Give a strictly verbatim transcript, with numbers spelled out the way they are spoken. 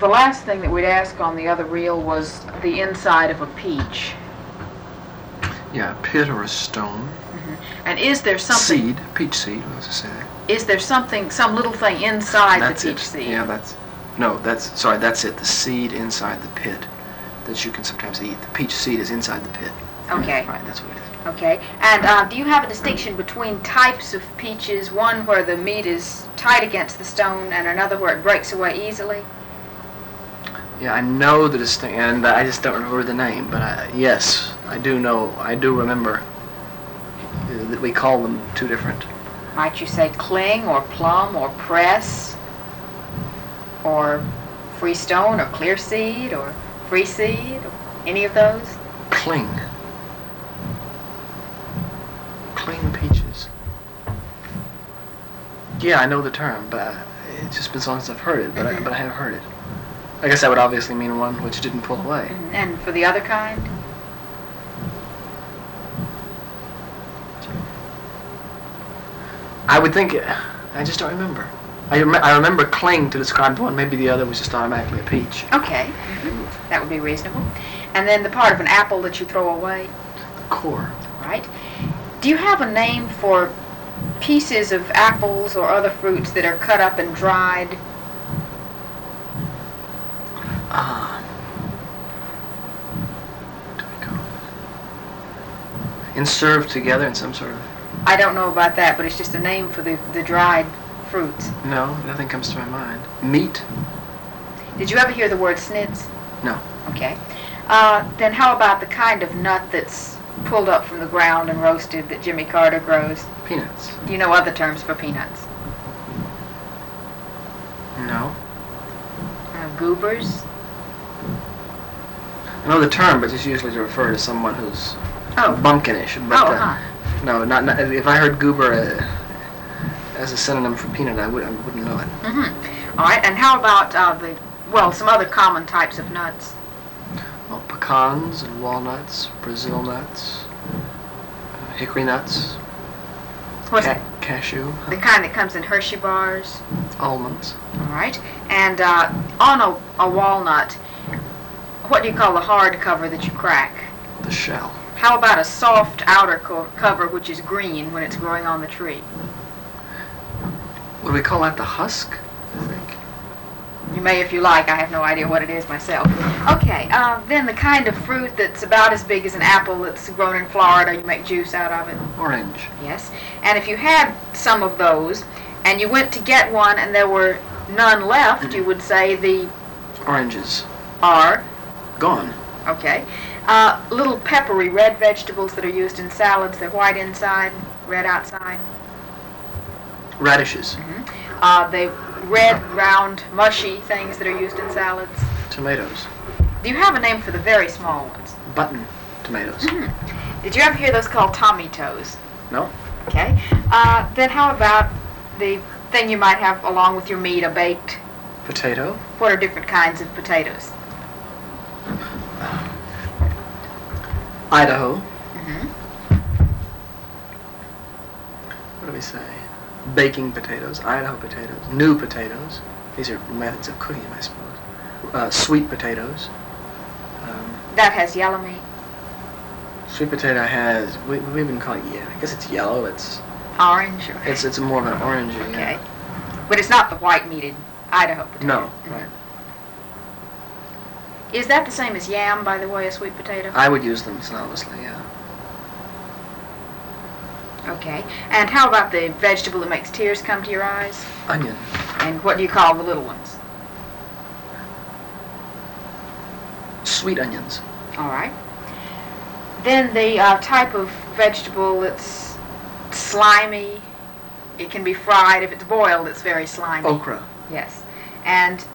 the last thing that we'd ask on the other reel was the inside of a peach. Yeah, a pit or a stone. Mm-hmm. And is there something... Seed, peach seed, what was I say that? Is there something, some little thing inside that's the peach it. seed? Yeah, that's... No, that's... Sorry, that's it. The seed inside the pit that you can sometimes eat. The peach seed is inside the pit. Okay. Right, that's what it is. Okay. And uh, do you have a distinction between types of peaches, one where the meat is tight against the stone and another where it breaks away easily? Yeah, I know the distinct, and I just don't remember the name, but I, yes, I do know, I do remember that we call them two different. Might you say cling or plum or press or free stone or clear seed or free seed, any of those? Cling. Cling peaches. Yeah, I know the term, but I, it's just been so long since I've heard it, but, mm-hmm. I, but I have heard it. I guess that would obviously mean one which didn't pull away. Mm-hmm. And for the other kind? I would think, it, I just don't remember. I, rem- I remember cling to describe one, maybe the other was just automatically a peach. Okay, mm-hmm. That would be reasonable. And then the part of an apple that you throw away? The core. Right. Do you have a name for pieces of apples or other fruits that are cut up and dried? Ah. What do we call it? And served together in some sort of... I don't know about that, but it's just a name for the, the dried fruits. No, nothing comes to my mind. Meat? Did you ever hear the word snits? No. Okay. Uh, then how about the kind of nut that's pulled up from the ground and roasted that Jimmy Carter grows? Peanuts. Do you know other terms for peanuts? No. Uh, goobers? I know the term, but it's usually to refer to someone who's oh. bumpkinish. But, oh, uh, huh. No, not, not if I heard goober uh, as a synonym for peanut, I, would, I wouldn't know it. Mm-hmm. All right, and how about uh, the, well, some other common types of nuts? Well, pecans and walnuts, Brazil nuts, uh, hickory nuts, What's ca- cashew. The kind that comes in Hershey bars? Almonds. All right. And uh, on a, a walnut, what do you call the hard cover that you crack? The shell. How about a soft outer co- cover which is green when it's growing on the tree? Would we call that the husk, I think? You may if you like. I have no idea what it is myself. Okay, uh, then the kind of fruit that's about as big as an apple that's grown in Florida, you make juice out of it. Orange. Yes. And if you had some of those and you went to get one and there were none left, mm-hmm. you would say the... Oranges. Are... Gone. Okay. Uh, little peppery red vegetables that are used in salads. They're white inside, red outside. Radishes. Mm-hmm. Uh, they red, round, mushy things that are used in salads. Tomatoes. Do you have a name for the very small ones? Button tomatoes. Mm-hmm. Did you ever hear those called Tommy toes? No. Okay. Uh, then how about the thing you might have along with your meat, a baked... Potato. What are different kinds of potatoes? Idaho. Mm-hmm. What do we say? Baking potatoes, Idaho potatoes, new potatoes. These are methods of cooking them, I suppose. Uh, sweet potatoes. Um, that has yellow meat. Sweet potato has, we, we even call it, yeah, I guess it's yellow. It's orange. Or it's it's more of an orangey. Okay, yeah. But it's not the white meated Idaho potato. No, mm-hmm. right. Is that the same as yam, by the way, a sweet potato? I would use them synonymously, yeah. Okay. And how about the vegetable that makes tears come to your eyes? Onion. And what do you call the little ones? Sweet onions. All right. Then the uh, type of vegetable that's slimy, it can be fried. If it's boiled, it's very slimy. Okra. Yes. And